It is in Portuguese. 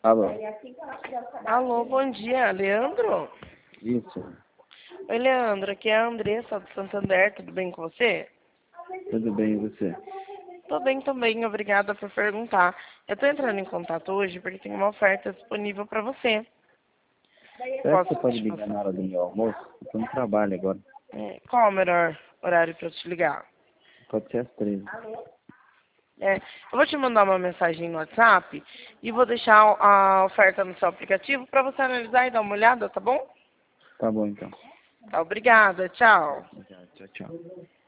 Alô? Alô, bom dia, Leandro? Isso. Oi, Leandro, aqui é a Andressa do Santander, tudo bem com você? Tudo bem, e você? Tô bem também, obrigada por perguntar. Eu tô entrando em contato hoje porque tem uma oferta disponível para você. Será que Posso você pode te ligar passar? na hora do meu almoço? Eu tô no trabalho agora. Qual é o melhor horário para eu te ligar? Pode ser às 13. Eu vou te mandar uma mensagem no WhatsApp e vou deixar a oferta no seu aplicativo para você analisar e dar uma olhada, tá bom? Tá bom, então. Tá, obrigada, tchau. Já, tchau, tchau.